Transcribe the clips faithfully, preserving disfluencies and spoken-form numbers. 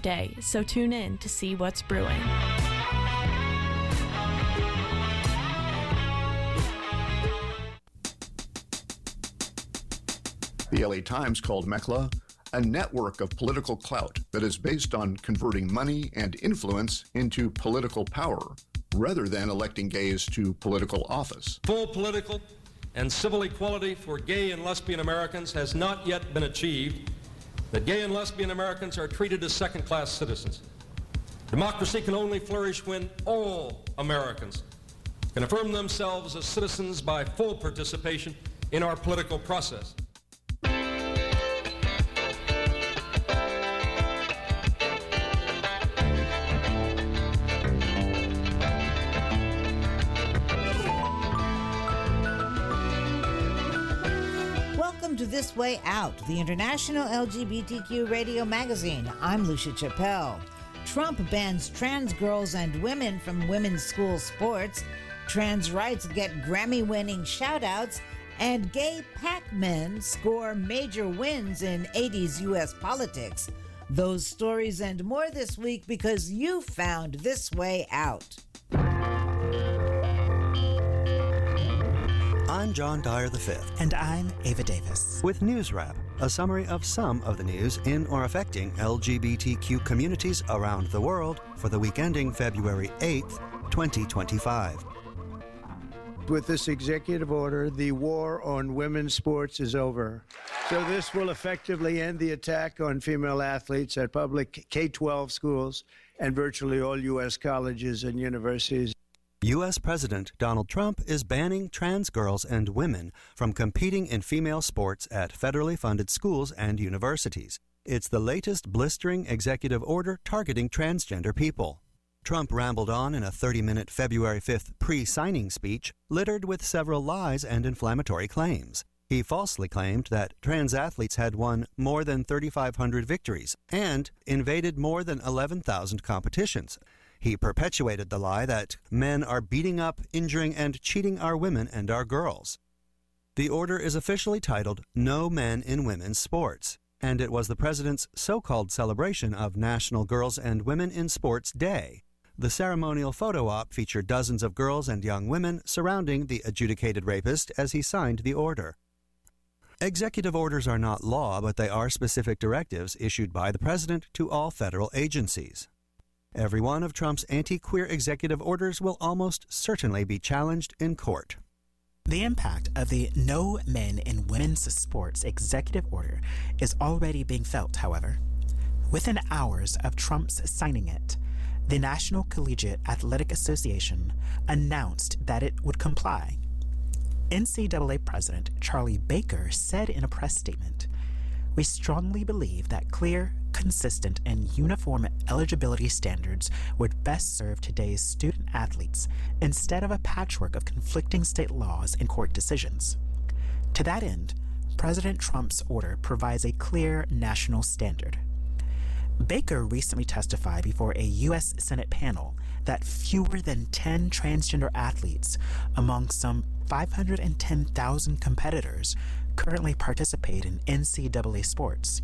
day, so tune in to see what's brewing. The L A Times called Mekla a network of political clout that is based on converting money and influence into political power, rather than electing gays to political office. Full political and civil equality for gay and lesbian Americans has not yet been achieved. That gay and lesbian Americans are treated as second-class citizens. Democracy can only flourish when all Americans can affirm themselves as citizens by full participation in our political process. To This Way Out, the international L G B T Q radio magazine. I'm Lucia Chappelle. Trump bans trans girls and women from women's school sports. Trans rights get Grammy-winning shout-outs. And gay Pac-Men score major wins in eighties U S politics. Those stories and more this week because you found This Way Out. I'm John Dyer the fifth. And I'm Ava Davis. With News Wrap, a summary of some of the news in or affecting L G B T Q communities around the world for the week ending February eighth, twenty twenty-five. With this executive order, the war on women's sports is over. So this will effectively end the attack on female athletes at public K twelve schools and virtually all U S colleges and universities. U S President Donald Trump is banning trans girls and women from competing in female sports at federally funded schools and universities. It's the latest blistering executive order targeting transgender people. Trump rambled on in a thirty-minute February fifth pre-signing speech littered with several lies and inflammatory claims. He falsely claimed that trans athletes had won more than thirty-five hundred victories and invaded more than eleven thousand competitions. He perpetuated the lie that men are beating up, injuring, and cheating our women and our girls. The order is officially titled No Men in Women's Sports, and it was the president's so-called celebration of National Girls and Women in Sports Day. The ceremonial photo op featured dozens of girls and young women surrounding the adjudicated rapist as he signed the order. Executive orders are not law, but they are specific directives issued by the president to all federal agencies. Every one of Trump's anti-queer executive orders will almost certainly be challenged in court. The impact of the No Men in Women's Sports executive order is already being felt, however. Within hours of Trump's signing it, the National Collegiate Athletic Association announced that it would comply. N C double A President Charlie Baker said in a press statement, "We strongly believe that clear, consistent, and uniform eligibility standards would best serve today's student athletes instead of a patchwork of conflicting state laws and court decisions. To that end, President Trump's order provides a clear national standard." Baker recently testified before a U S Senate panel that fewer than ten transgender athletes among some five hundred ten thousand competitors currently participate in N C double A sports.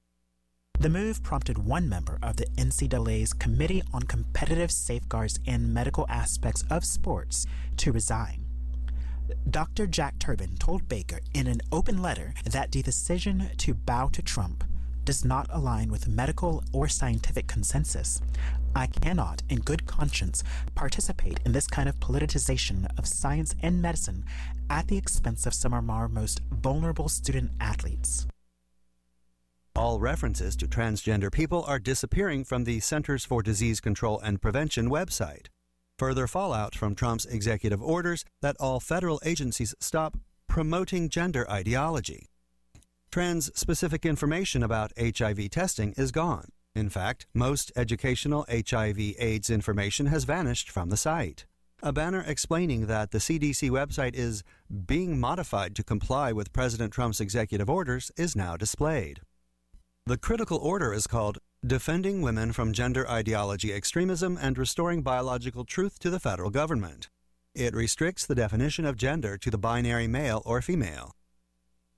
The move prompted one member of the N C double A's Committee on Competitive Safeguards and Medical Aspects of Sports to resign. Doctor Jack Turbin told Baker in an open letter that the decision to bow to Trump does not align with medical or scientific consensus. "I cannot, in good conscience, participate in this kind of politicization of science and medicine at the expense of some of our most vulnerable student athletes." All references to transgender people are disappearing from the Centers for Disease Control and Prevention website. Further fallout from Trump's executive orders that all federal agencies stop promoting gender ideology. Trans-specific information about H I V testing is gone. In fact, most educational H I V/AIDS information has vanished from the site. A banner explaining that the C D C website is being modified to comply with President Trump's executive orders is now displayed. The critical order is called Defending Women from Gender Ideology Extremism and Restoring Biological Truth to the Federal Government. It restricts the definition of gender to the binary male or female.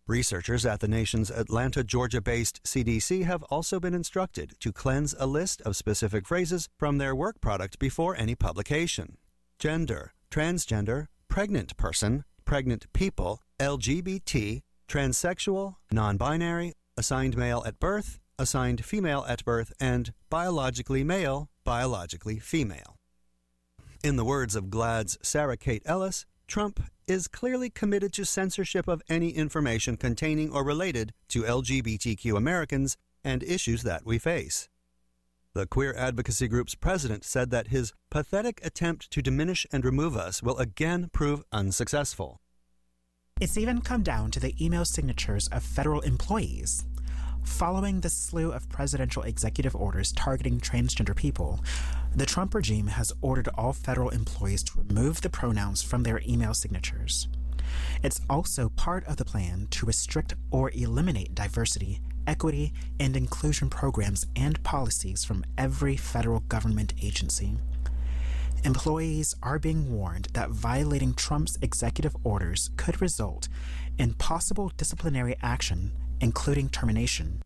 Researchers at the nation's Atlanta, Georgia-based C D C have also been instructed to cleanse a list of specific phrases from their work product before any publication. Gender, transgender, pregnant person, pregnant people, L G B T, transsexual, non-binary, assigned male at birth, assigned female at birth, and biologically male, biologically female. In the words of GLAAD's Sarah Kate Ellis, Trump is clearly committed to censorship of any information containing or related to L G B T Q Americans and issues that we face. The queer advocacy group's president said that his pathetic attempt to diminish and remove us will again prove unsuccessful. It's even come down to the email signatures of federal employees. Following the slew of presidential executive orders targeting transgender people, the Trump regime has ordered all federal employees to remove the pronouns from their email signatures. It's also part of the plan to restrict or eliminate diversity, equity, and inclusion programs and policies from every federal government agency. Employees are being warned that violating Trump's executive orders could result in possible disciplinary action, including termination.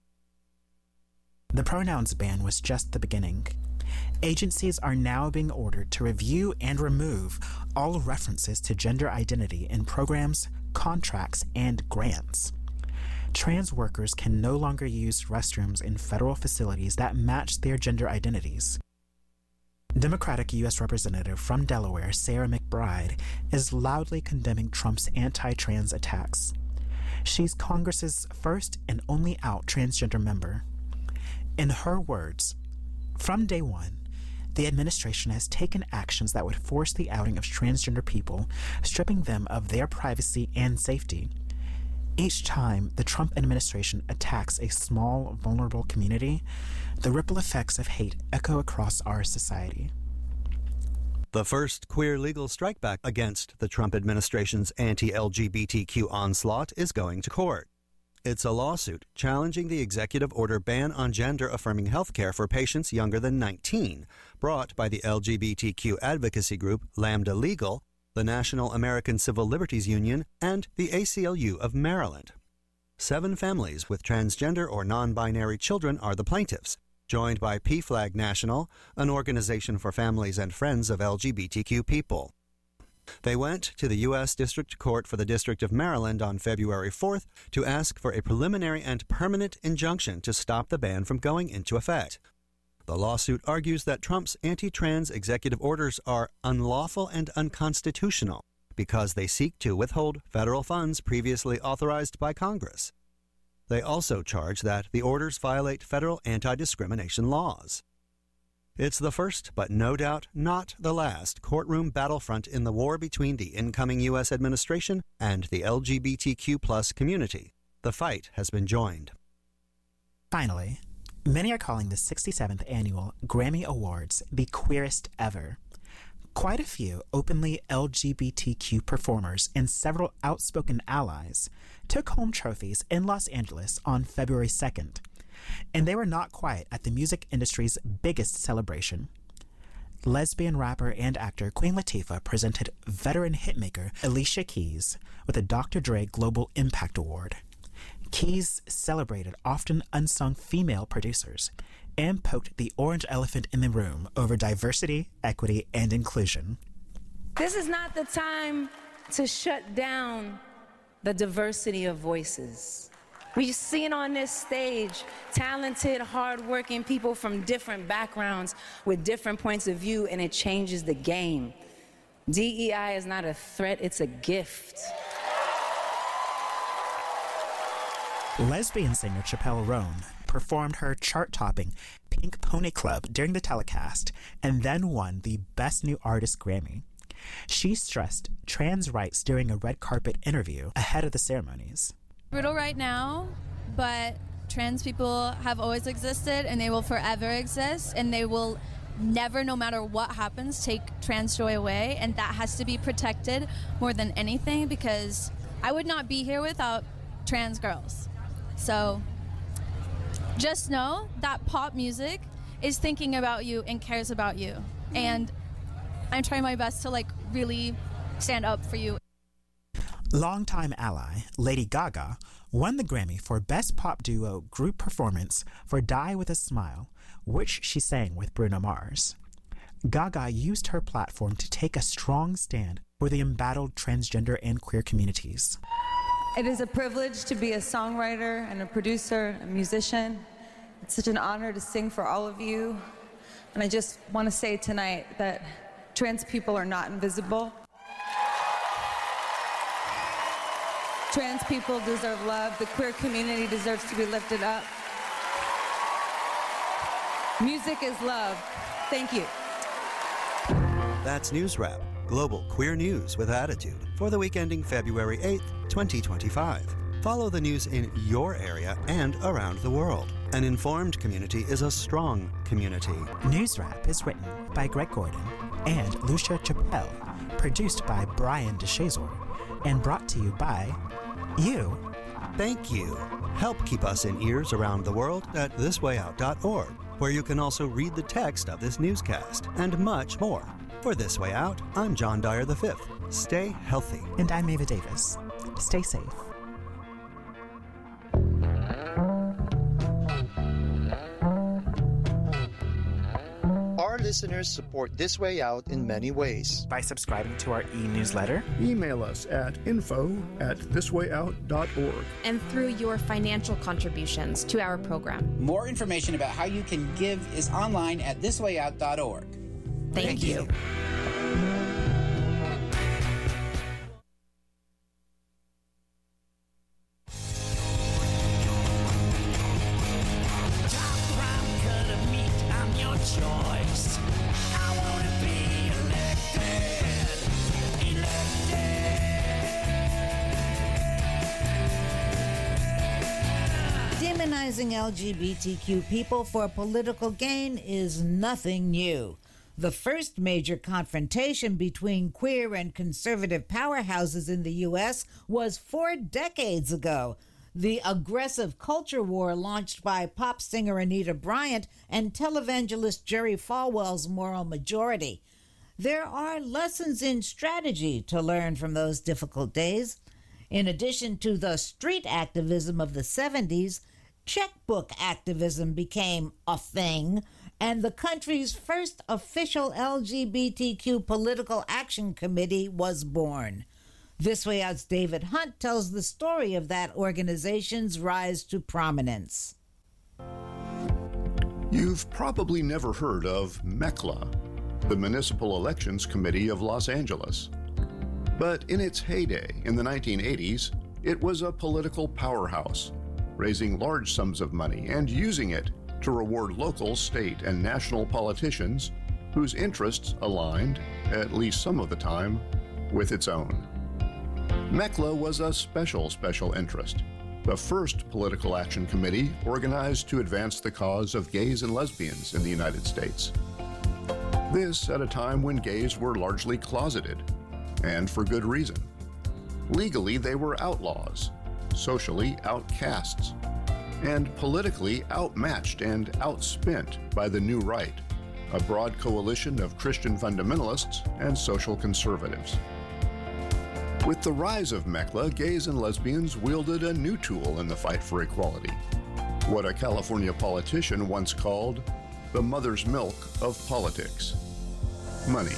The pronouns ban was just the beginning. Agencies are now being ordered to review and remove all references to gender identity in programs, contracts, and grants. Trans workers can no longer use restrooms in federal facilities that match their gender identities. Democratic U S Representative from Delaware, Sarah McBride, is loudly condemning Trump's anti-trans attacks. She's Congress's first and only out transgender member. In her words, from day one, the administration has taken actions that would force the outing of transgender people, stripping them of their privacy and safety. Each time the Trump administration attacks a small, vulnerable community, the ripple effects of hate echo across our society. The first queer legal strikeback against the Trump administration's anti-L G B T Q onslaught is going to court. It's a lawsuit challenging the executive order ban on gender-affirming health care for patients younger than nineteen, brought by the L G B T Q advocacy group Lambda Legal, the National American Civil Liberties Union, and the A C L U of Maryland. Seven families with transgender or non-binary children are the plaintiffs, joined by P FLAG National, an organization for families and friends of L G B T Q people. They went to the U S District Court for the District of Maryland on February fourth to ask for a preliminary and permanent injunction to stop the ban from going into effect. The lawsuit argues that Trump's anti-trans executive orders are unlawful and unconstitutional because they seek to withhold federal funds previously authorized by Congress. They also charge that the orders violate federal anti-discrimination laws. It's the first, but no doubt not the last, courtroom battlefront in the war between the incoming U S administration and the L G B T Q plus community. The fight has been joined. Finally, many are calling the sixty-seventh Annual Grammy Awards the queerest ever. Quite a few openly L G B T Q performers and several outspoken allies took home trophies in Los Angeles on February second. And they were not quiet at the music industry's biggest celebration. Lesbian rapper and actor Queen Latifah presented veteran hitmaker Alicia Keys with a Doctor Dre Global Impact Award. Keys celebrated often unsung female producers and poked the orange elephant in the room over diversity, equity, and inclusion. This is not the time to shut down the diversity of voices. We've seen on this stage talented, hardworking people from different backgrounds with different points of view, and it changes the game. D E I is not a threat, it's a gift. Lesbian singer Chappelle Roan performed her chart-topping Pink Pony Club during the telecast and then won the Best New Artist Grammy. She stressed trans rights during a red carpet interview ahead of the ceremonies. Brutal right now, but trans people have always existed and they will forever exist, and they will never, no matter what happens, take trans joy away, and that has to be protected more than anything, because I would not be here without trans girls. So just know that pop music is thinking about you and cares about you, and I'm trying my best to like really stand up for you. Longtime ally Lady Gaga won the Grammy for Best Pop Duo Group Performance for Die With a Smile, which she sang with Bruno Mars. Gaga used her platform to take a strong stand for the embattled transgender and queer communities. It is a privilege to be a songwriter and a producer, a musician. It's such an honor to sing for all of you. And I just want to say tonight that trans people are not invisible. Trans people deserve love. The queer community deserves to be lifted up. Music is love. Thank you. That's News Wrap, global queer news with attitude, for the week ending February eighth, twenty twenty-five. Follow the news in your area and around the world. An informed community is a strong community. News Wrap is written by Greg Gordon and Lucia Chappelle, produced by Brian DeShazor, and brought to you by you. Thank you. Help keep us in ears around the world at this way out dot org, where you can also read the text of this newscast and much more. For This Way Out, I'm John Dyer the fifth. Stay healthy. And I'm Ava Davis. Stay safe. Our listeners support This Way Out in many ways. By subscribing to our e-newsletter. Email us at info at this way out dot org. And through your financial contributions to our program. More information about how you can give is online at this way out dot org. Thank, Thank you. you. Demonizing L G B T Q people for political gain is nothing new. The first major confrontation between queer and conservative powerhouses in the U S was four decades ago. The aggressive culture war launched by pop singer Anita Bryant and televangelist Jerry Falwell's Moral Majority. There are lessons in strategy to learn from those difficult days. In addition to the street activism of the seventies, checkbook activism became a thing, and the country's first official L G B T Q political action committee was born. This Way Out's David Hunt tells the story of that organization's rise to prominence. You've probably never heard of M E C L A, the Municipal Elections Committee of Los Angeles. But in its heyday in the nineteen eighties, it was a political powerhouse, raising large sums of money and using it to reward local, state, and national politicians whose interests aligned, at least some of the time, with its own. M E C L A was a special, special interest, the first political action committee organized to advance the cause of gays and lesbians in the United States. This at a time when gays were largely closeted, and for good reason. Legally, they were outlaws, socially outcasts, and politically outmatched and outspent by the New Right, a broad coalition of Christian fundamentalists and social conservatives. With the rise of M E C L A, gays and lesbians wielded a new tool in the fight for equality, what a California politician once called the mother's milk of politics: money.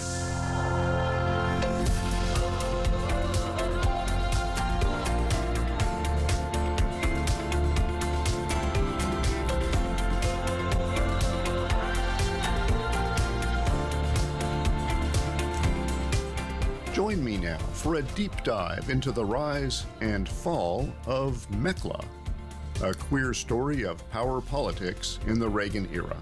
Join me now for a deep dive into the rise and fall of M E C L A, a queer story of power politics in the Reagan era.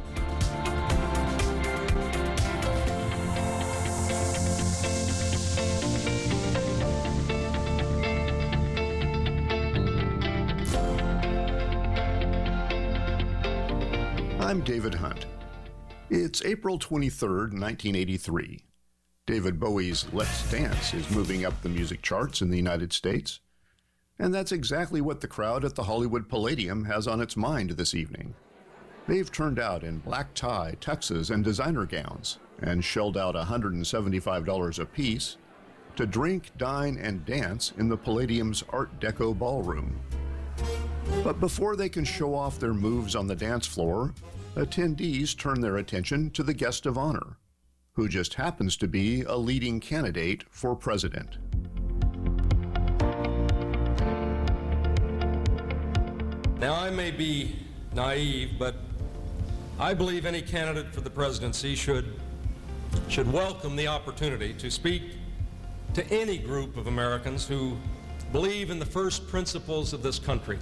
I'm David Hunt. It's April twenty-third, nineteen eighty-three. David Bowie's Let's Dance is moving up the music charts in the United States. And that's exactly what the crowd at the Hollywood Palladium has on its mind this evening. They've turned out in black tie, tuxes, and designer gowns, and shelled out one hundred seventy-five dollars apiece to drink, dine, and dance in the Palladium's Art Deco ballroom. But before they can show off their moves on the dance floor, attendees turn their attention to the guest of honor, who just happens to be a leading candidate for president. Now, I may be naive, but I believe any candidate for the presidency should, should welcome the opportunity to speak to any group of Americans who believe in the first principles of this country: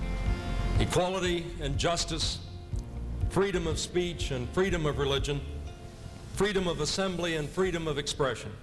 equality and justice, freedom of speech and freedom of religion, freedom of assembly and freedom of expression.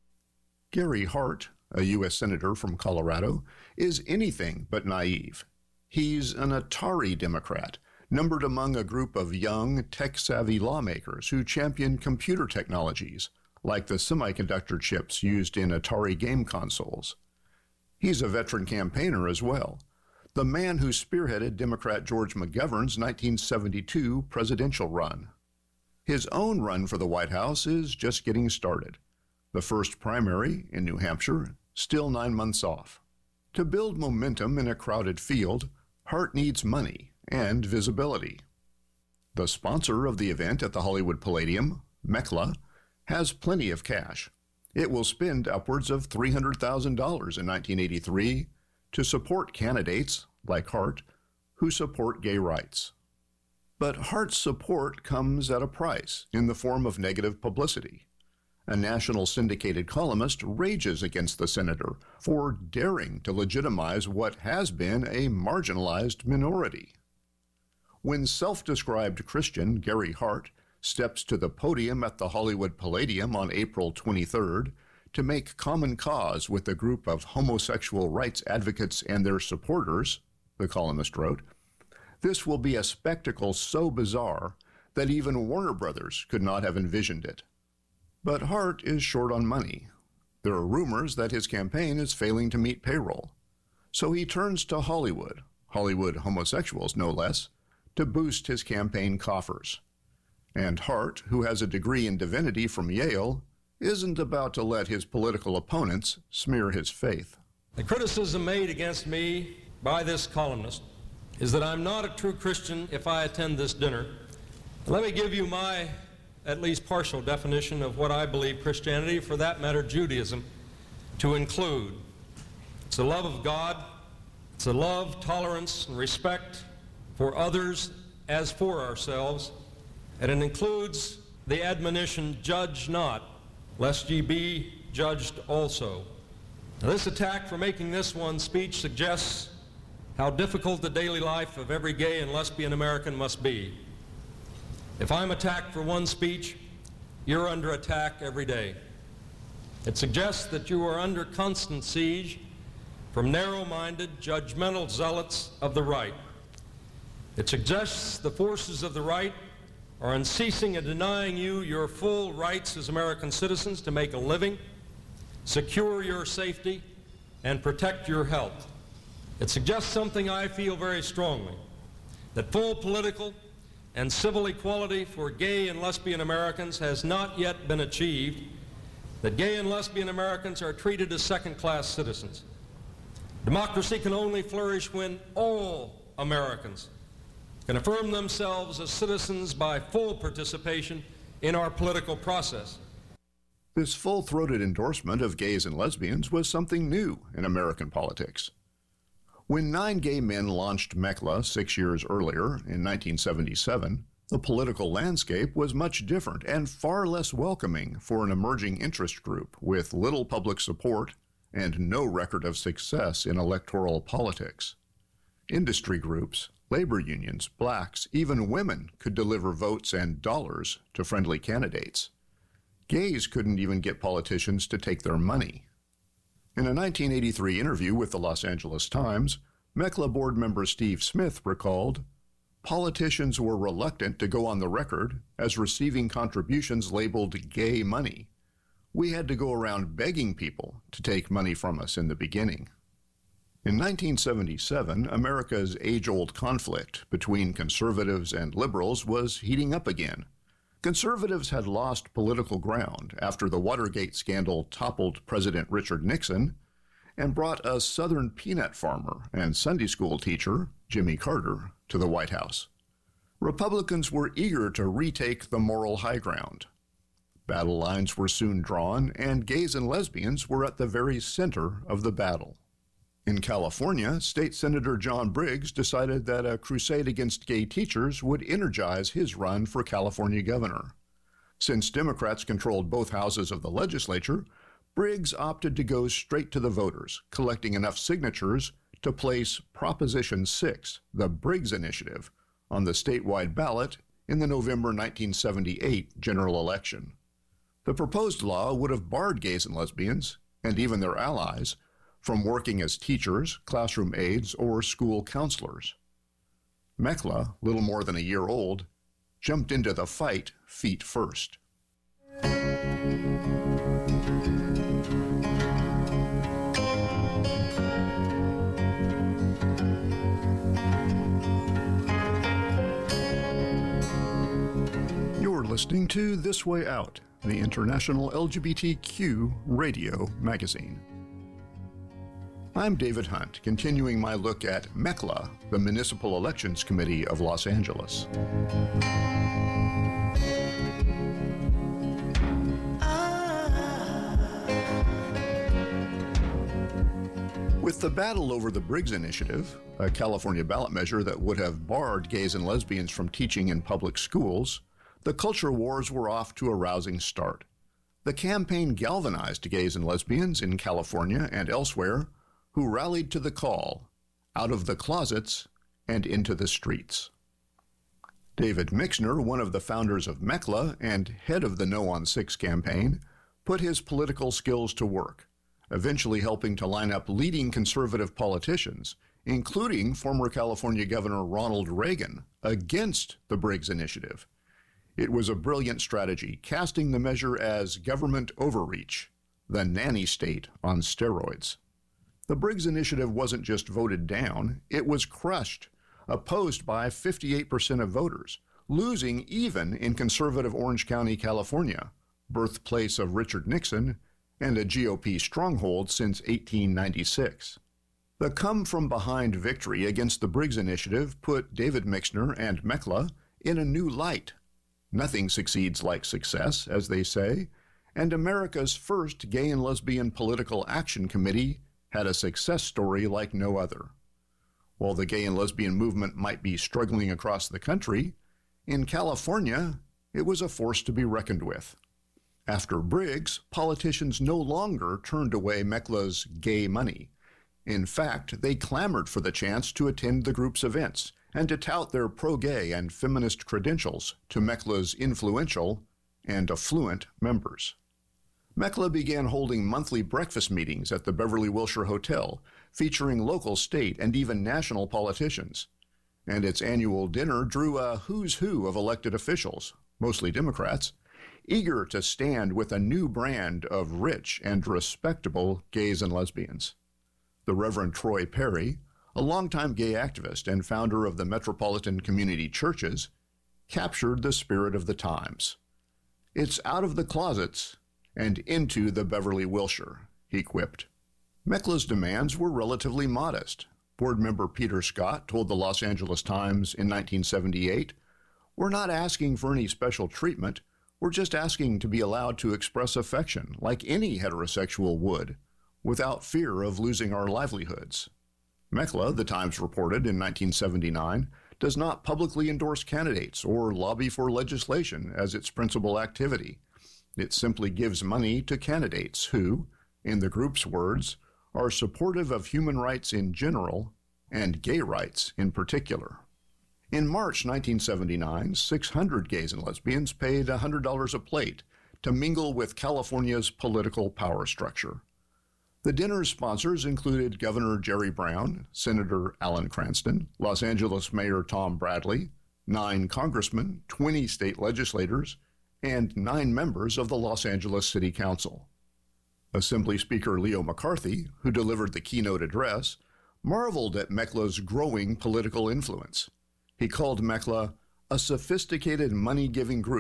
Gary Hart, a U S Senator from Colorado, is anything but naive. He's an Atari Democrat, numbered among a group of young, tech-savvy lawmakers who champion computer technologies, like the semiconductor chips used in Atari game consoles. He's a veteran campaigner as well, the man who spearheaded Democrat George McGovern's nineteen seventy-two presidential run. His own run for the White House is just getting started. The first primary in New Hampshire, still nine months off. To build momentum in a crowded field, Hart needs money and visibility. The sponsor of the event at the Hollywood Palladium, MECLA, has plenty of cash. It will spend upwards of three hundred thousand dollars in nineteen eighty-three to support candidates, like Hart, who support gay rights. But Hart's support comes at a price in the form of negative publicity. A national syndicated columnist rages against the senator for daring to legitimize what has been a marginalized minority. When self-described Christian Gary Hart steps to the podium at the Hollywood Palladium on April twenty-third to make common cause with a group of homosexual rights advocates and their supporters, the columnist wrote, this will be a spectacle so bizarre that even Warner Brothers could not have envisioned it. But Hart is short on money. There are rumors that his campaign is failing to meet payroll. So he turns to Hollywood, Hollywood homosexuals no less, to boost his campaign coffers. And Hart, who has a degree in divinity from Yale, isn't about to let his political opponents smear his faith. The criticism made against me by this columnist is that I'm not a true Christian if I attend this dinner. Let me give you my at least partial definition of what I believe Christianity, for that matter Judaism, to include. It's the love of God, it's a love, tolerance, and respect for others as for ourselves, and it includes the admonition, judge not, lest ye be judged also. Now, this attack for making this one speech suggests how difficult the daily life of every gay and lesbian American must be. If I'm attacked for one speech, you're under attack every day. It suggests that you are under constant siege from narrow-minded, judgmental zealots of the right. It suggests the forces of the right are unceasing in denying you your full rights as American citizens to make a living, secure your safety, and protect your health. It suggests something I feel very strongly, that full political and civil equality for gay and lesbian Americans has not yet been achieved, that gay and lesbian Americans are treated as second-class citizens. Democracy can only flourish when all Americans can affirm themselves as citizens by full participation in our political process. This full-throated endorsement of gays and lesbians was something new in American politics. When nine gay men launched MECLA six years earlier, in nineteen seventy-seven, the political landscape was much different and far less welcoming for an emerging interest group with little public support and no record of success in electoral politics. Industry groups, labor unions, blacks, even women could deliver votes and dollars to friendly candidates. Gays couldn't even get politicians to take their money. In a nineteen eighty-three interview with the Los Angeles Times, MECLA board member Steve Smith recalled, politicians were reluctant to go on the record as receiving contributions labeled gay money. We had to go around begging people to take money from us in the beginning. In nineteen seventy-seven, America's age-old conflict between conservatives and liberals was heating up again. Conservatives had lost political ground after the Watergate scandal toppled President Richard Nixon and brought a Southern peanut farmer and Sunday school teacher, Jimmy Carter, to the White House. Republicans were eager to retake the moral high ground. Battle lines were soon drawn, and gays and lesbians were at the very center of the battle. In California, State Senator John Briggs decided that a crusade against gay teachers would energize his run for California governor. Since Democrats controlled both houses of the legislature, Briggs opted to go straight to the voters, collecting enough signatures to place Proposition six, the Briggs Initiative, on the statewide ballot in the November nineteen seventy-eight general election. The proposed law would have barred gays and lesbians, and even their allies, from working as teachers, classroom aides, or school counselors. Mekla, little more than a year old, jumped into the fight feet first. You're listening to This Way Out, the International L G B T Q radio magazine. I'm David Hunt, continuing my look at Mekla, the Municipal Elections Committee of Los Angeles. With the battle over the Briggs Initiative, a California ballot measure that would have barred gays and lesbians from teaching in public schools, the culture wars were off to a rousing start. The campaign galvanized gays and lesbians in California and elsewhere who rallied to the call, out of the closets and into the streets. David Mixner, one of the founders of Mekla and head of the No on Six campaign, put his political skills to work, eventually helping to line up leading conservative politicians, including former California Governor Ronald Reagan, against the Briggs Initiative. It was a brilliant strategy, casting the measure as government overreach, the nanny state on steroids. The Briggs Initiative wasn't just voted down, it was crushed, opposed by fifty-eight percent of voters, losing even in conservative Orange County, California, birthplace of Richard Nixon and a G O P stronghold since eighteen ninety-six. The come-from-behind victory against the Briggs Initiative put David Mixner and Mekla in a new light. Nothing succeeds like success, as they say, and America's first Gay and Lesbian Political Action Committee had a success story like no other. While the gay and lesbian movement might be struggling across the country, in California, it was a force to be reckoned with. After Briggs, politicians no longer turned away Mekla's gay money. In fact, they clamored for the chance to attend the group's events and to tout their pro-gay and feminist credentials to Mekla's influential and affluent members. Mekla began holding monthly breakfast meetings at the Beverly Wilshire Hotel, featuring local, state, and even national politicians. And its annual dinner drew a who's who of elected officials, mostly Democrats, eager to stand with a new brand of rich and respectable gays and lesbians. The Reverend Troy Perry, a longtime gay activist and founder of the Metropolitan Community Churches, captured the spirit of the times. It's out of the closets and into the Beverly Wilshire, he quipped. Mekla's demands were relatively modest. Board member Peter Scott told the Los Angeles Times in nineteen seventy-eight, "We're not asking for any special treatment. We're just asking to be allowed to express affection like any heterosexual would, without fear of losing our livelihoods." Mekla, the Times reported in nineteen seventy-nine, does not publicly endorse candidates or lobby for legislation as its principal activity. It simply gives money to candidates who, in the group's words, are supportive of human rights in general and gay rights in particular. In March nineteen seventy-nine, six hundred gays and lesbians paid one hundred dollars a plate to mingle with California's political power structure. The dinner's sponsors included Governor Jerry Brown, Senator Alan Cranston, Los Angeles Mayor Tom Bradley, nine congressmen, twenty state legislators, and nine members of the Los Angeles City Council. Assembly Speaker Leo McCarthy, who delivered the keynote address, marveled at Mekla's growing political influence. He called Mekla a sophisticated money-giving group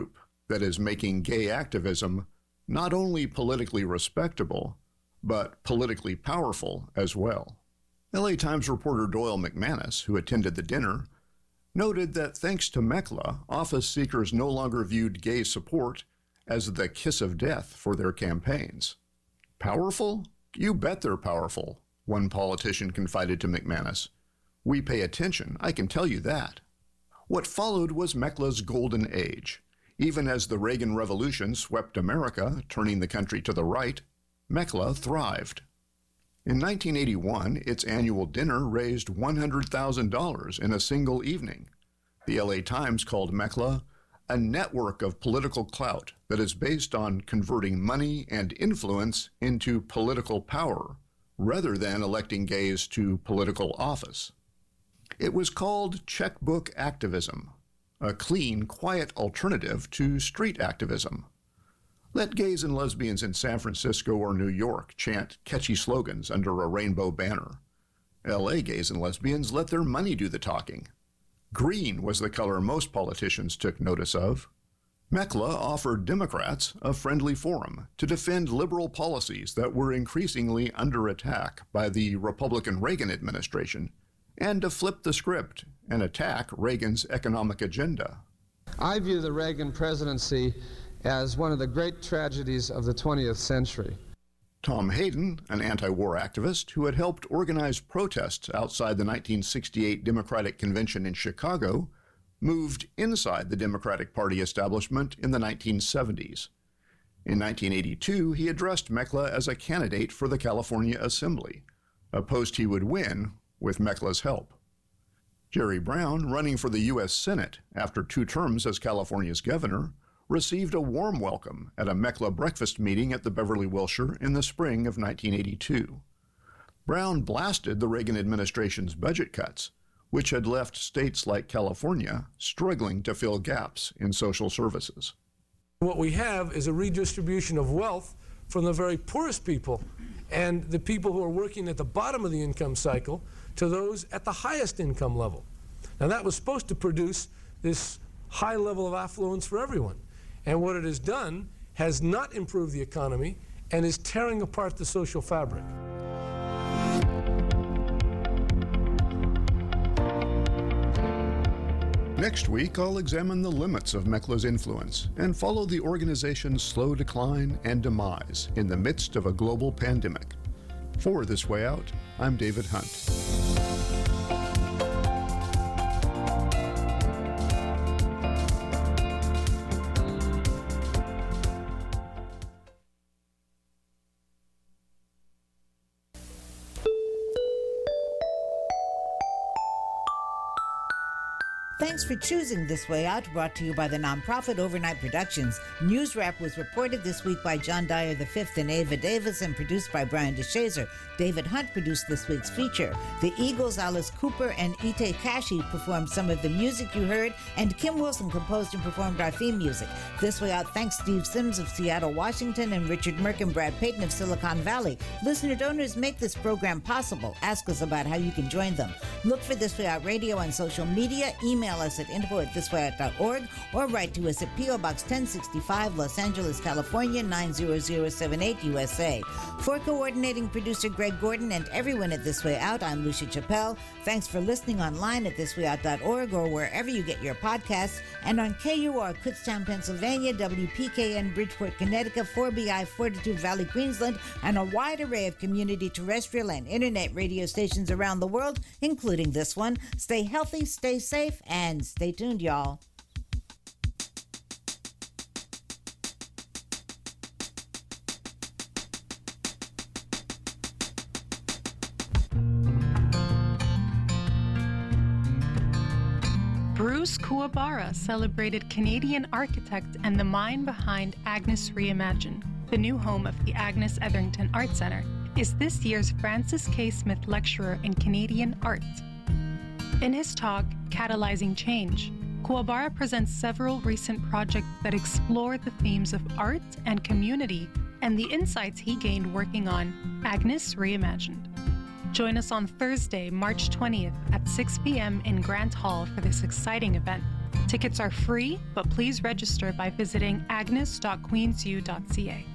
that is making gay activism not only politically respectable, but politically powerful as well. L A Times reporter Doyle McManus, who attended the dinner, noted that thanks to MECLA, office seekers no longer viewed gay support as the kiss of death for their campaigns. Powerful? You bet they're powerful, one politician confided to McManus. We pay attention, I can tell you that. What followed was MECLA's golden age. Even as the Reagan Revolution swept America, turning the country to the right, MECLA thrived. In nineteen eighty-one, its annual dinner raised one hundred thousand dollars in a single evening. The L A Times called MECLA a network of political clout that is based on converting money and influence into political power, rather than electing gays to political office. It was called checkbook activism, a clean, quiet alternative to street activism. Let gays and lesbians in San Francisco or New York chant catchy slogans under a rainbow banner. L A gays and lesbians let their money do the talking. Green was the color most politicians took notice of. MECLA offered Democrats a friendly forum to defend liberal policies that were increasingly under attack by the Republican Reagan administration, and to flip the script and attack Reagan's economic agenda. I view the Reagan presidency as one of the great tragedies of the twentieth century. Tom Hayden, an anti-war activist who had helped organize protests outside the nineteen sixty-eight Democratic Convention in Chicago, moved inside the Democratic Party establishment in the nineteen seventies. In nineteen eighty-two, he addressed MECLA as a candidate for the California Assembly, a post he would win with MECLA's help. Jerry Brown, running for the U S Senate after two terms as California's governor, received a warm welcome at a MECLA breakfast meeting at the Beverly Wilshire in the spring of nineteen eighty-two. Brown blasted the Reagan administration's budget cuts, which had left states like California struggling to fill gaps in social services. What we have is a redistribution of wealth from the very poorest people and the people who are working at the bottom of the income cycle to those at the highest income level. Now that was supposed to produce this high level of affluence for everyone. And what it has done has not improved the economy and is tearing apart the social fabric. Next week, I'll examine the limits of MECLA's influence and follow the organization's slow decline and demise in the midst of a global pandemic. For This Way Out, I'm David Hunt. Thanks for choosing This Way Out, brought to you by the nonprofit Overnight Productions. News Wrap was reported this week by John Dyer the fifth and Ava Davis and produced by Brian DeShazer. David Hunt produced this week's feature. The Eagles, Alice Cooper, and Ite Kashi performed some of the music you heard, and Kim Wilson composed and performed our theme music. This Way Out thanks Steve Sims of Seattle, Washington, and Richard Merck and Brad Payton of Silicon Valley. Listener donors make this program possible. Ask us about how you can join them. Look for This Way Out Radio on social media. Email us at info at this way out dot org or write to us at P O Box ten sixty-five, Los Angeles, California, nine zero zero seven eight, U S A. For coordinating producer Greg Gordon and everyone at This Way Out, I'm Lucia Chappelle. Thanks for listening online at this way out dot org or wherever you get your podcasts, and on K U R, Kutztown, Pennsylvania, W P K N, Bridgeport, Connecticut, four B I, Fortitude Valley, Queensland, and a wide array of community terrestrial and internet radio stations around the world, including this one. Stay healthy, stay safe, and stay tuned, y'all. Bruce Kuwabara celebrated Canadian architect and the mind behind Agnes Reimagined. The new home of the Agnes Etherington Art Centre is this year's Francis K. Smith Lecturer in Canadian Art. In his talk, Catalyzing Change, Kuwabara presents several recent projects that explore the themes of art and community and the insights he gained working on Agnes Reimagined. Join us on Thursday, March twentieth at six p.m. in Grant Hall for this exciting event. Tickets are free, but please register by visiting agnes dot queens u dot c a.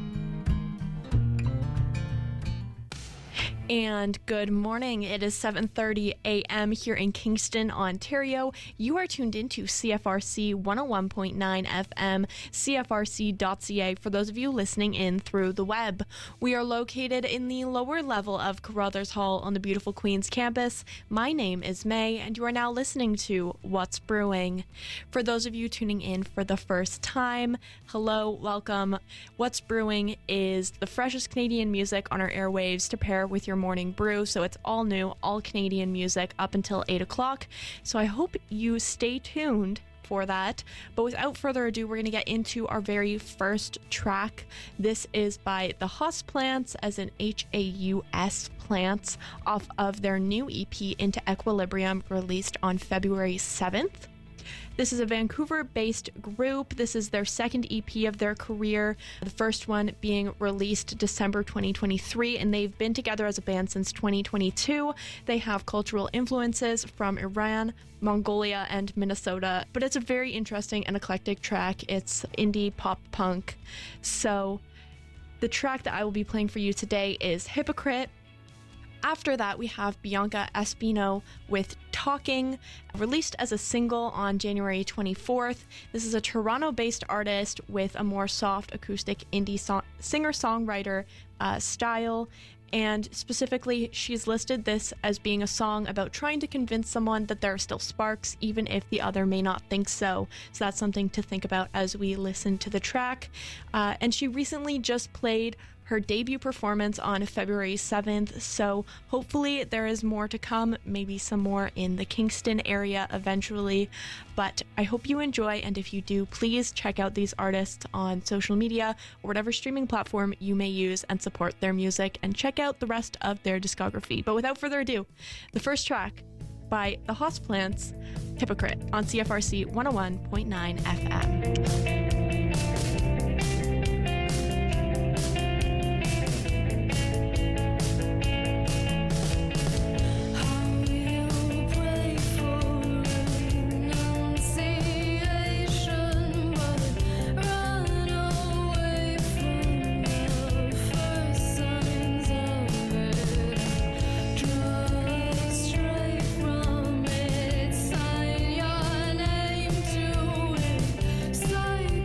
And good morning. It is seven thirty a.m. here in Kingston, Ontario. You are tuned into C F R C one oh one point nine F M, C F R C dot C A for those of you listening in through the web. We are located in the lower level of Carruthers Hall on the beautiful Queen's campus. My name is May, and you are now listening to What's Brewing. For those of you tuning in for the first time, hello, welcome. What's Brewing is the freshest Canadian music on our airwaves to pair with your morning brew, so it's all new, all Canadian music up until eight o'clock. So I hope you stay tuned for that. But without further ado, we're going to get into our very first track. This is by the Haus Plants, as in H A U S Plants, off of their new E P Into Equilibrium, released on February seventh. This is a Vancouver-based group. This is their second E P of their career, the first one being released December twenty twenty-three, and they've been together as a band since twenty twenty-two. They have cultural influences from Iran, Mongolia, and Minnesota, but it's a very interesting and eclectic track. It's indie pop punk. So the track that I will be playing for you today is Hypocrite. After that, we have Bianca Espino with Talking, released as a single on January twenty-fourth. This is a Toronto-based artist with a more soft acoustic indie song- singer-songwriter uh, style. And specifically, she's listed this as being a song about trying to convince someone that there are still sparks, even if the other may not think so. So that's something to think about as we listen to the track. Uh, and she recently just played her debut performance on February seventh, so hopefully there is more to come, maybe some more in the Kingston area eventually, but I hope you enjoy, and if you do, please check out these artists on social media or whatever streaming platform you may use and support their music and check out the rest of their discography. But without further ado, the first track by the Haus Plants, Hypocrite, on C F R C one oh one point nine F M. Sign your name to it.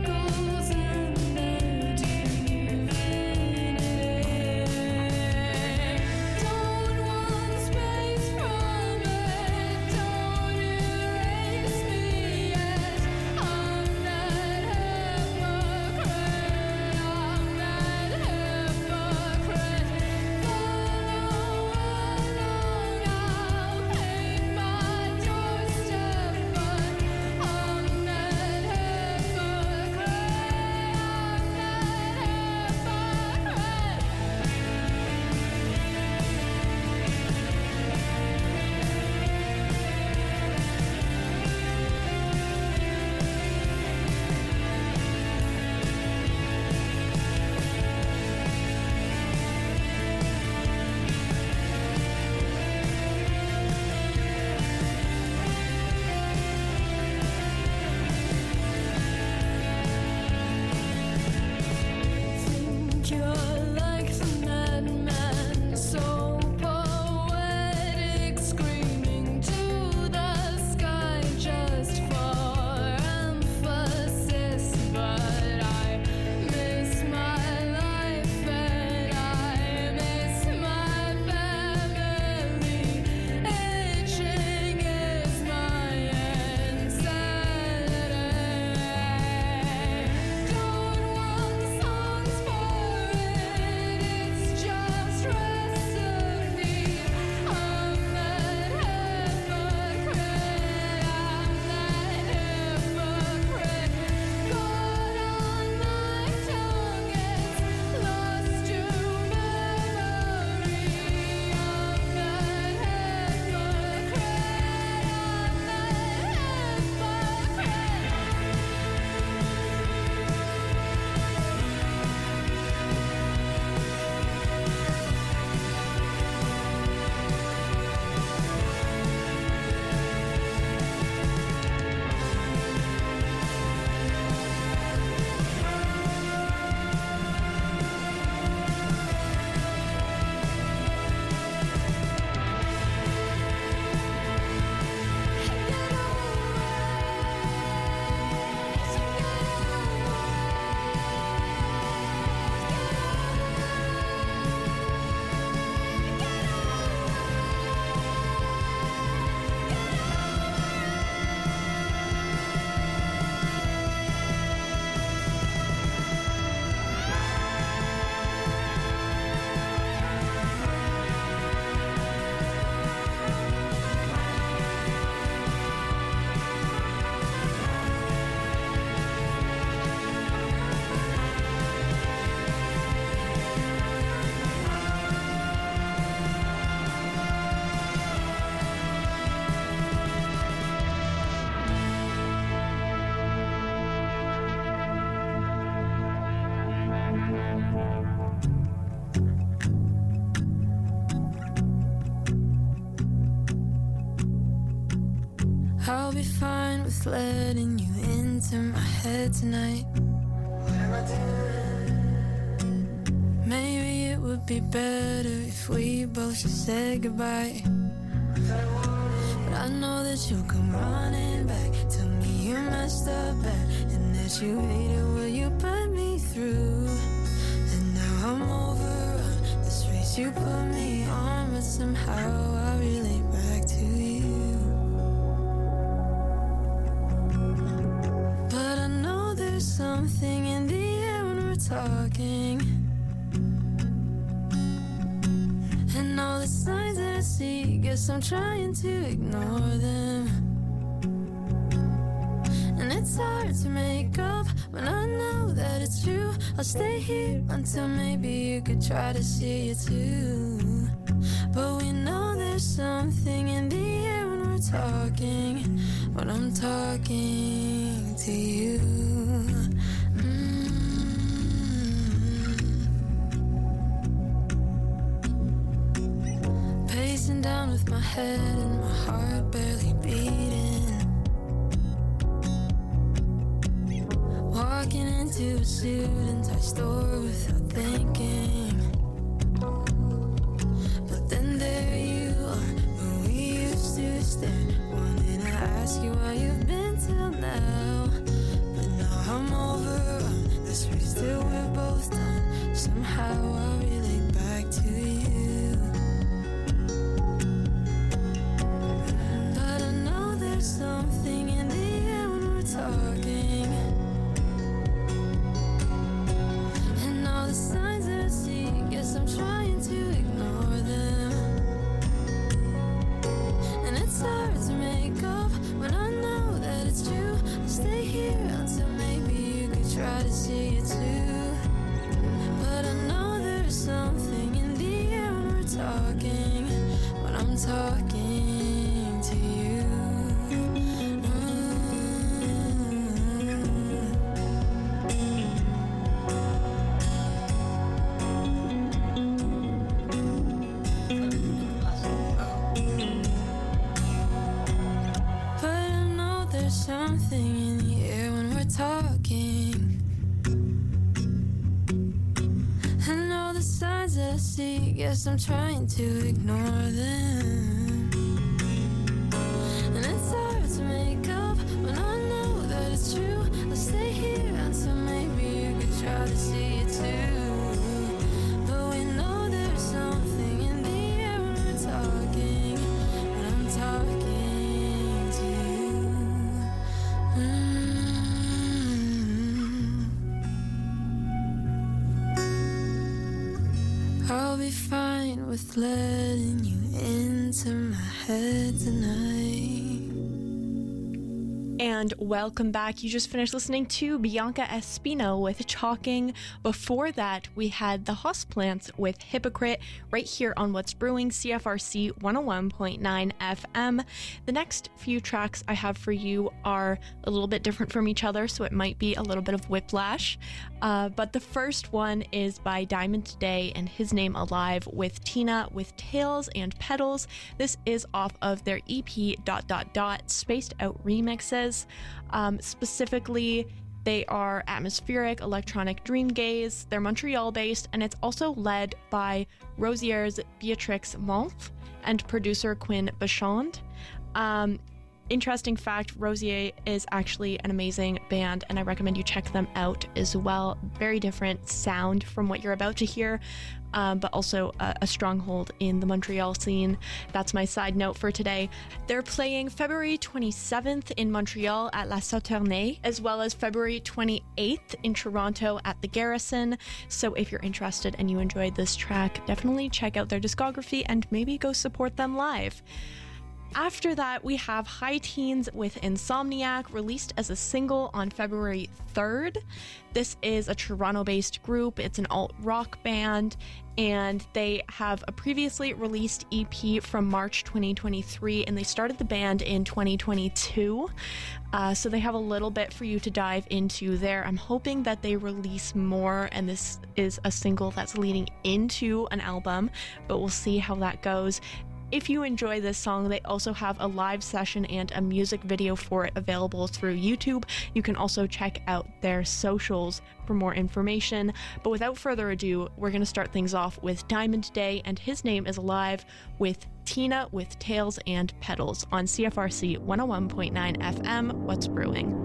I'll be fine with letting you into my head tonight. What am I doing? Maybe it would be better if we both just said goodbye. But I know that you'll come running back. Tell me you messed up bad, and that you hated what you put me through. And now I'm over on this race you put me on, but somehow I relate back to you. But I know there's something in the air when we're talking, and all the signs that I see, guess I'm trying to ignore them. And it's hard to make up when I know that it's true. I'll stay here until maybe you could try to see it too. But we know there's something in the air when we're talking, when I'm talking to you. Mm. Pacing down with my head and my heart barely beating, walking into a suit and tie store without thinking. But then there you are, where we used to stand. Wanted to ask you how you've been till now, but now I'm over on this race that we're both done. Somehow I relate back to you. But I know there's something in the air when we're talking, and all the signs that I see, guess I'm trying to ignore them. And it's hard to make up when I know that it's true. I'll stay here until maybe you could try to see it too. But I know there's something in the air when we're talking, when I'm talking to you. But I know there's something in the air when we're talking, and all the signs that I see, guess I'm trying to ignore them. And it's hard to make up when I know that it's true. I'll stay here until maybe you could try to see it too. But we know there's something in the air when we're talking, when I'm talking to you. Mm. I'll be fine with letting you into my head tonight. And welcome back. You just finished listening to Bianca Espino with Chalking. Before that, we had the Houseplants with Hypocrite right here on What's Brewing, C F R C one oh one point nine F M. The next few tracks I have for you are a little bit different from each other, so it might be a little bit of whiplash. Uh, but the first one is by Diamond Day and His Name Alive with Tina with Tails and Petals. This is off of their E P dot dot dot Spaced Out Remixes. Um, specifically, they are atmospheric electronic dream gaze. They're Montreal based, and it's also led by Rosier's Beatrix Month and producer Quinn Bachand. Um, interesting fact, Rosier is actually an amazing band, and I recommend you check them out as well. Very different sound from what you're about to hear, um, but also a, a stronghold in the Montreal scene. That's my side note for today. They're playing February twenty-seventh in Montreal at La Sauternay, as well as February twenty-eighth in Toronto at the Garrison. So if you're interested and you enjoyed this track, definitely check out their discography and maybe go support them live. After that, we have High Teens with Insomniac, released as a single on February third. This is a Toronto-based group. It's an alt-rock band, and they have a previously released E P from March twenty twenty-three, and they started the band in twenty twenty-two. Uh, so they have a little bit for you to dive into there. I'm hoping that they release more, and this is a single that's leading into an album, but we'll see how that goes. If you enjoy this song, they also have a live session and a music video for it available through YouTube. You can also check out their socials for more information. But without further ado, we're going to start things off with Diamond Day and His Name is Alive with Tina with Tails and Petals on C F R C one oh one point nine F M. What's Brewing?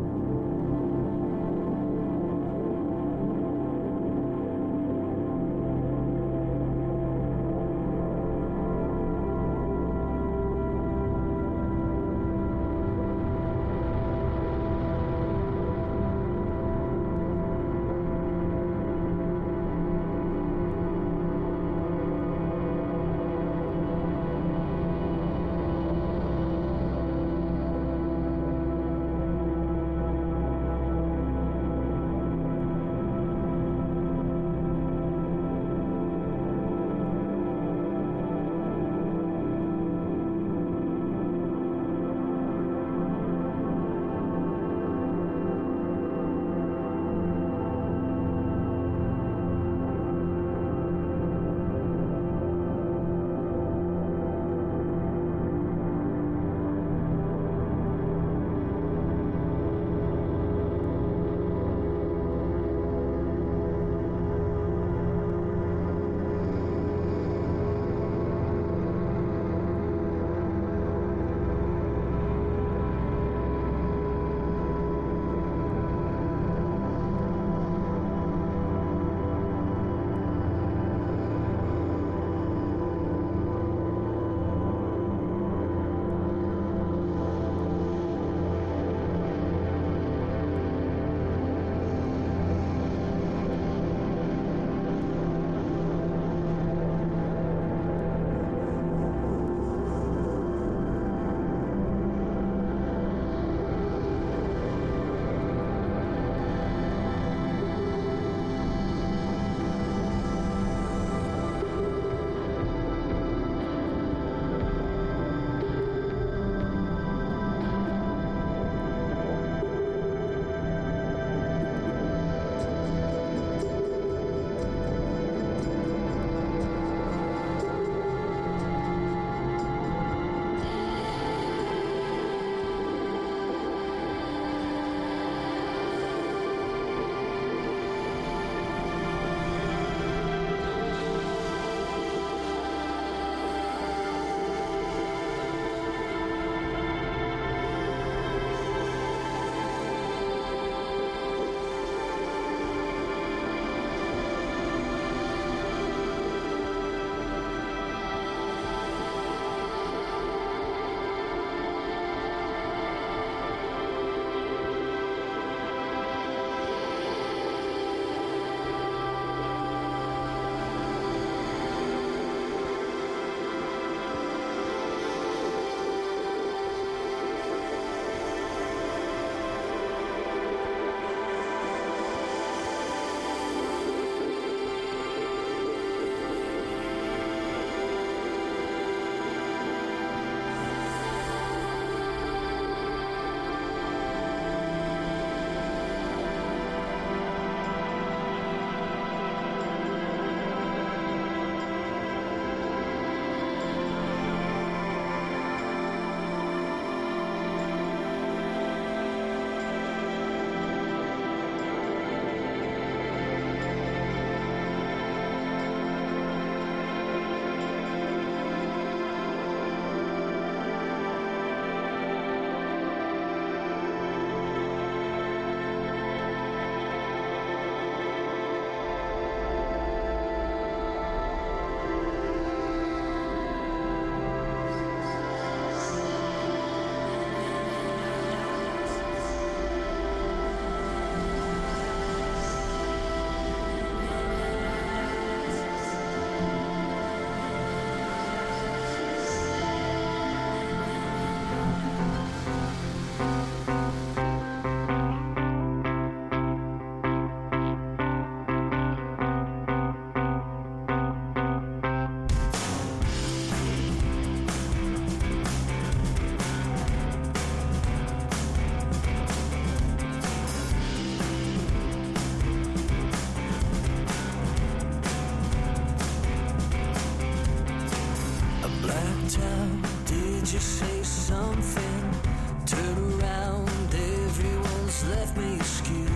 downtown, did you say something? Turn around, everyone's left me askew.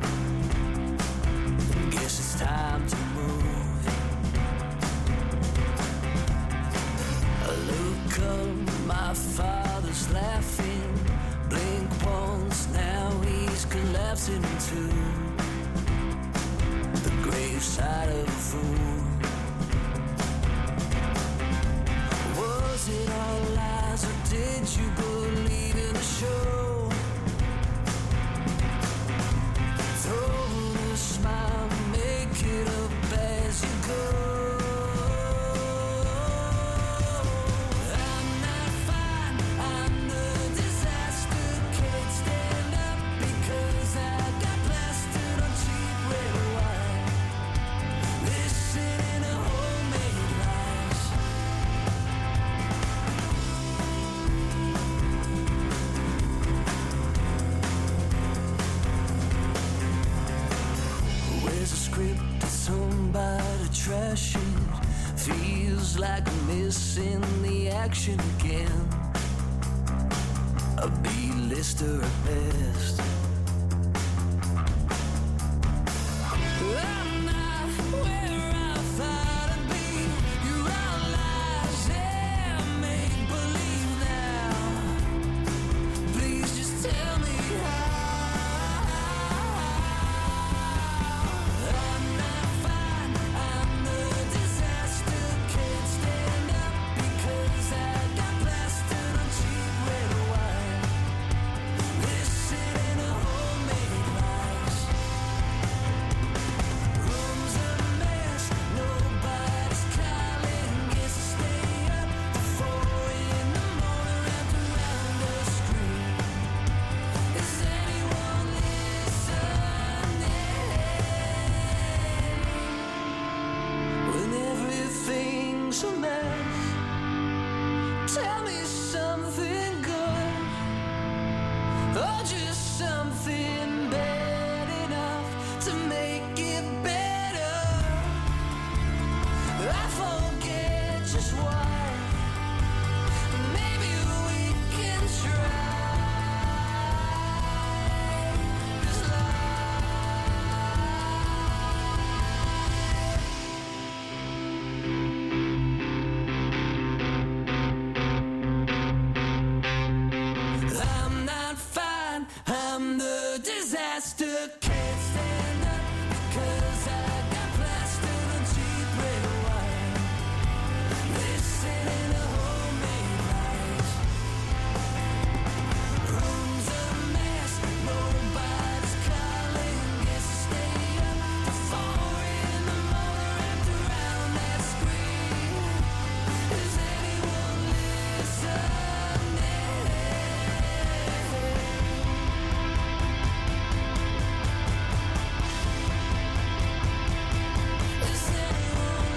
Guess it's time to move. I look up, my father's laughing. Blink once, now he's collapsing into the graveside of a fool. Was it all lies, or did you believe in the show? Throw a smile, make it up as you go. I'm not fine, I'm the disaster. Can't stand up because I got blasted on cheap red wine. Listen to homemade lies. Where's a script? Did somebody trash it? Feels like I'm missing the action again. A B-lister at best. I'm not where I thought I'd be. You're all lies and make believe now. Please just tell me how. I'm not fine, I'm the disaster. Can't stand up because I got blasted on cheap red wine. Listen to homemade lies. Room's a mess, nobody's calling. Guess I stay up till four in the morning, wrapped around the screen. Is anyone listening? When everything's a mess, tell me something good, or just something bad enough to make it better. I forget just why. Maybe we can try. This I'm not fine, I'm the disaster. Can't stand up because I got blasted on cheap red wine. Listening to homemade lies. Room's a mess, nobody's calling. Guess I stay up till four in the morning, wrapped around that screen. Is anyone listening? Is anyone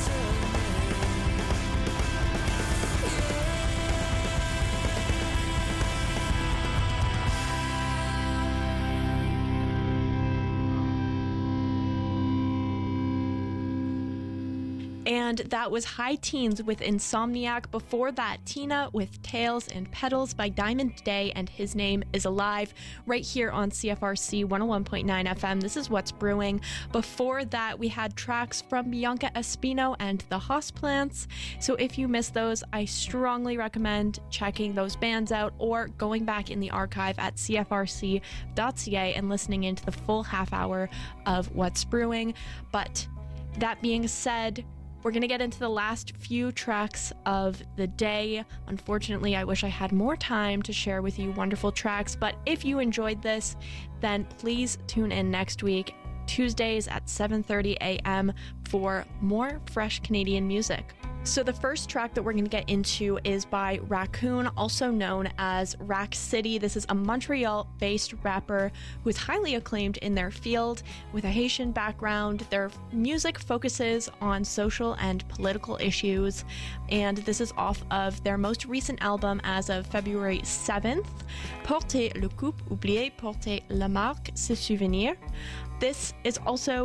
And that was High Teens with Insomniac. Before that, Tina with Tails and Petals by Diamond Day and His Name is Alive, right here on C F R C one oh one point nine F M. This is What's Brewing. Before that, we had tracks from Bianca Espino and the Houseplants. So if you missed those, I strongly recommend checking those bands out or going back in the archive at C F R C dot C A and listening into the full half hour of What's Brewing. But that being said, we're going to get into the last few tracks of the day. Unfortunately, I wish I had more time to share with you wonderful tracks, but if you enjoyed this, then please tune in next week, Tuesdays at seven thirty a.m. for more fresh Canadian music. So the first track that we're going to get into is by Raccoon, also known as Rack City. This is a Montreal-based rapper who is highly acclaimed in their field with a Haitian background. Their music focuses on social and political issues, and this is off of their most recent album as of February seventh, Porter le coup, oublier porter la marque, se souvenir. This is also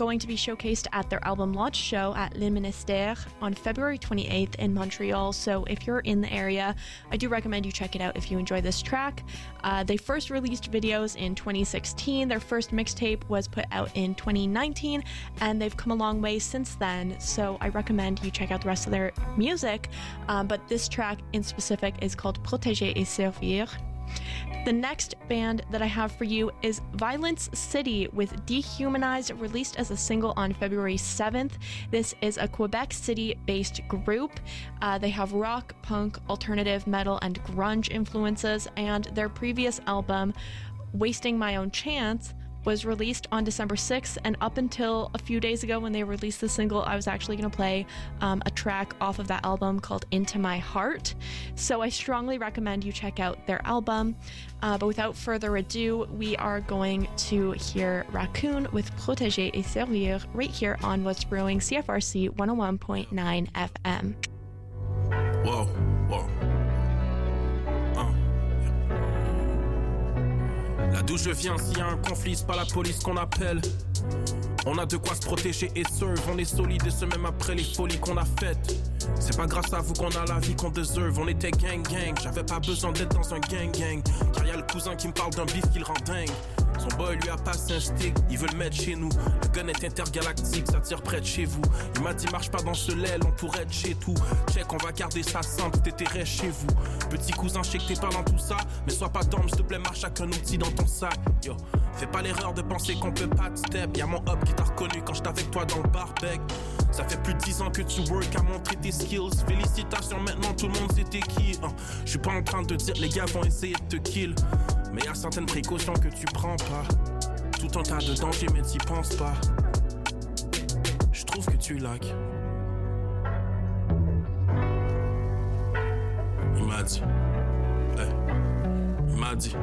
going to be showcased at their album launch show at Le Ministère on February twenty-eighth in Montreal. So if you're in the area, I do recommend you check it out if you enjoy this track. Uh, they first released videos in twenty sixteen. Their first mixtape was put out in twenty nineteen, and they've come a long way since then. So I recommend you check out the rest of their music. Um, but this track in specific is called Protéger et Servir. The next band that I have for you is Violence City with Dehumanized, released as a single on February seventh. This is a Quebec City-based group. Uh, they have rock, punk, alternative, metal, and grunge influences, and their previous album, Wasting My Own Chance, was released on December sixth, and up until a few days ago when they released the single, I was actually going to play um, a track off of that album called Into My Heart. So I strongly recommend you check out their album. Uh, but without further ado, we are going to hear Raccoon with Protéger et Servir right here on What's Brewing, C F R C one oh one point nine F M. Whoa, whoa. Là d'où je viens, s'il y a un conflit, c'est pas la police qu'on appelle. On a de quoi se protéger et serve. On est solide et ce même après les folies qu'on a faites. C'est pas grâce à vous qu'on a la vie qu'on deserve. On était gang gang, j'avais pas besoin d'être dans un gang gang. Car y'a le cousin qui me parle d'un bif qui le rend dingue. Son boy lui a passé un stick, il veut le mettre chez nous. Le gun est intergalactique, ça tire près de chez vous. Il m'a dit marche pas dans ce l'aile, on pourrait être chez tout. Check, on va garder ça simple, t'étais chez vous. Petit cousin, je sais que t'es pas dans tout ça, mais sois pas d'homme, s'il te plaît, marche avec un outil dans ton sac. Yo, fais pas l'erreur de penser qu'on peut pas te step. Y'a mon hop qui t'a reconnu quand j'étais avec toi dans le barbecue. Ça fait plus de dix ans que tu work à montrer tes skills. Félicitations, maintenant tout le monde sait t'es qui. uh, Je suis pas en train de dire les gars vont essayer de te kill, mais y'a certaines précautions que tu prends pas. Tout un tas de dangers mais t'y penses pas. Je trouve que tu lags. Il m'a dit hey. Il m'a dit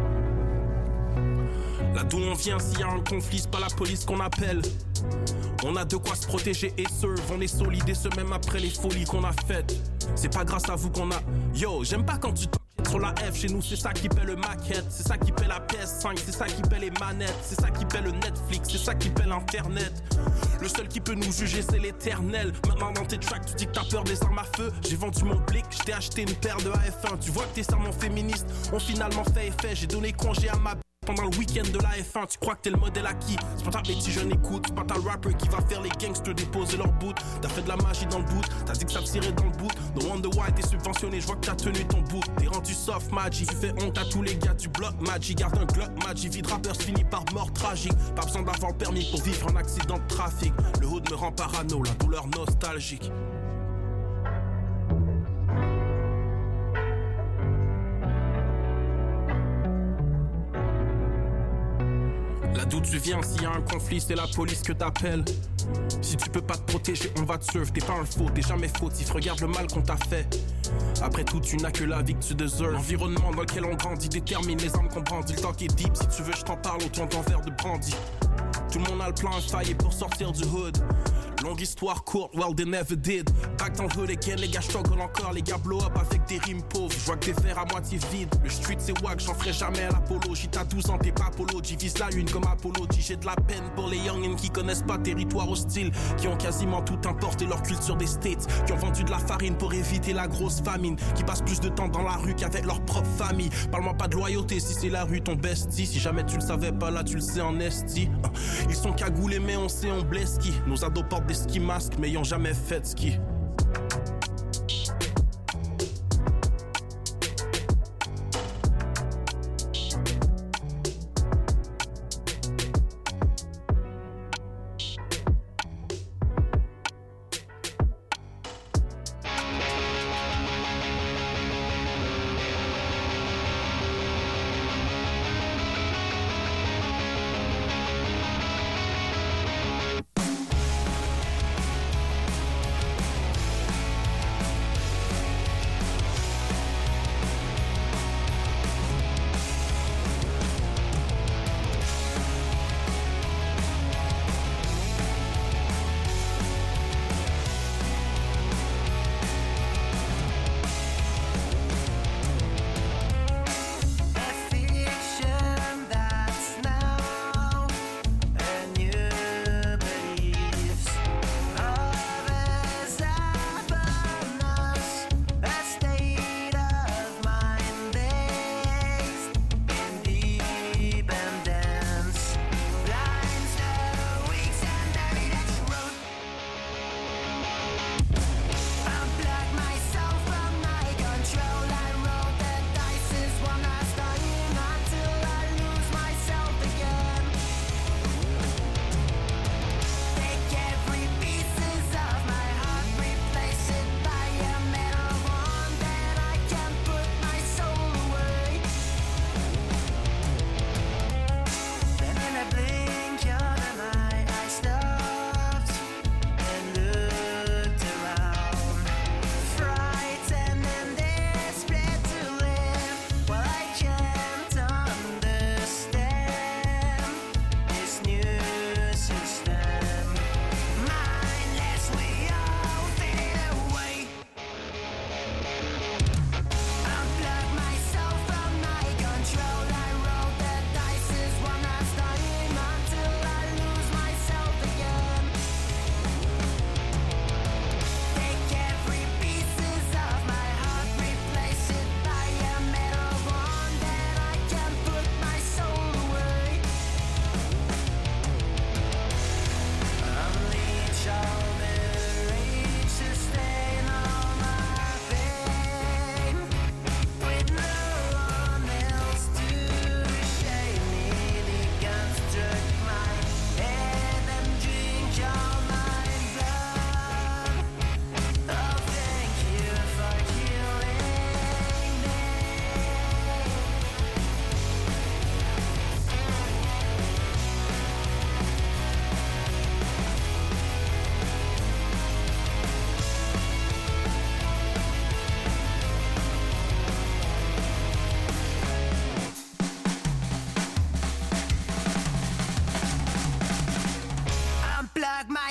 là d'où on vient, s'il y a un conflit, c'est pas la police qu'on appelle. On a de quoi se protéger et serve. On est solide et ce même après les folies qu'on a faites. C'est pas grâce à vous qu'on a... Yo, j'aime pas quand tu t'enquêtes sur la F. Chez nous, c'est ça qui paie le maquette. C'est ça qui paie la P S cinq. C'est ça qui paie les manettes. C'est ça qui paie le Netflix. C'est ça qui paie l'internet. Le seul qui peut nous juger, c'est l'éternel. Maintenant dans tes tracks, tu dis que t'as peur des armes à feu. J'ai vendu mon blick, je t'ai acheté une paire de A F un. Tu vois que tes serments féministes ont finalement fait effet. J'ai donné congé à ma... pendant le week-end de la F un, tu crois que t'es le modèle acquis. C'est pas ta les petits jeunes écoutent, c'est pas ta rapper qui va faire les gangsters déposer leur boot. T'as fait de la magie dans le boot, t'as dit que ça tirait dans le boot. No wonder why t'es subventionné, j'vois que t'as tenu ton boot. T'es rendu soft Maggi, tu fais honte à tous les gars du bloc Maggi. Garde un Glock Maggi, vie de rappeur se finit par mort tragique. Pas besoin d'avoir le permis pour vivre un accident de trafic. Le hood me rend parano, la douleur nostalgique. Là d'où tu viens, s'il y a un conflit, c'est la police que t'appelles. Si tu peux pas te protéger, on va te surf. T'es pas un faux, t'es jamais fautif. Regarde le mal qu'on t'a fait. Après tout, tu n'as que la vie que tu deserves. L'environnement dans lequel on grandit détermine les armes qu'on brandit. Le temps qui est deep, si tu veux, je t'en parle autour d'un verre de brandy. Tout le monde a le plan infaillible pour sortir du hood. Longue histoire courte, well they never did. Back dans le hood again, les gars struggle encore. Les gars blow up avec des rimes pauvres. Je vois que des verres à moitié vides. Le street c'est wack, j'en ferai jamais à l'apologie. T'as douze ans, t'es pas Apollo. J'y vise la lune comme Apollo. J'ai de la peine pour les youngins qui connaissent pas territoire hostile. Qui ont quasiment tout importé leur culture des States. Qui ont vendu de la farine pour éviter la grosse famine. Qui passent plus de temps dans la rue qu'avec leur propre famille. Parle-moi pas de loyauté si c'est la rue ton bestie. Si jamais tu le savais pas là tu le sais en esti. Ils sont cagoulés mais on sait on blesse qui. Nos ados portent des ski masques mais ils ont jamais fait de ski.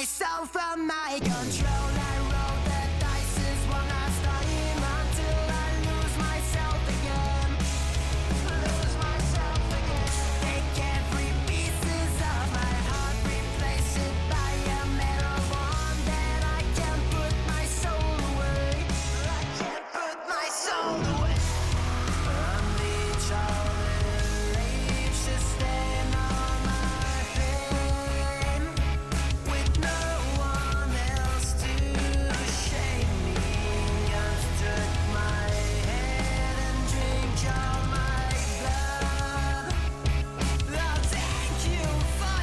myself from my control. I roll the dice one last time until I lose myself again. Lose myself again. Take every pieces of my heart, replace it by a metal one. Then I can't put my soul away. I can't put my soul away. On each other, leaves to stand on my pain, with no one else to shame me. Just took my head and drink all my blood. I'll thank you for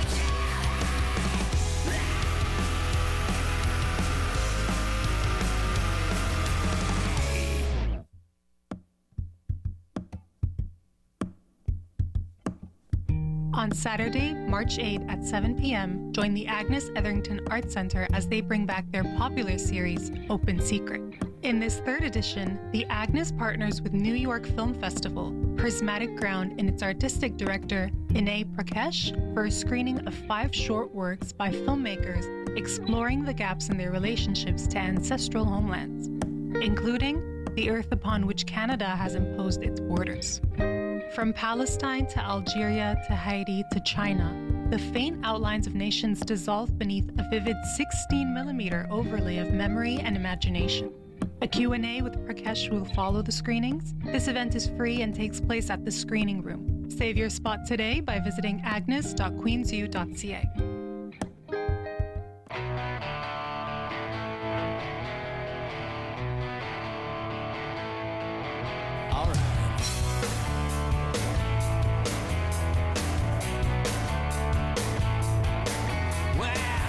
On Saturday, March eighth at seven p.m., join the Agnes Etherington Art Center as they bring back their popular series, Open Secret. In this third edition, the Agnes partners with New York Film Festival, Prismatic Ground, and its artistic director, Inay Prakash, for a screening of five short works by filmmakers exploring the gaps in their relationships to ancestral homelands, including the earth upon which Canada has imposed its borders. From Palestine to Algeria to Haiti to China, the faint outlines of nations dissolve beneath a vivid sixteen millimeter overlay of memory and imagination. A Q and A with Prakash will follow the screenings. This event is free and takes place at the Screening Room. Save your spot today by visiting agnes dot queensu dot c a.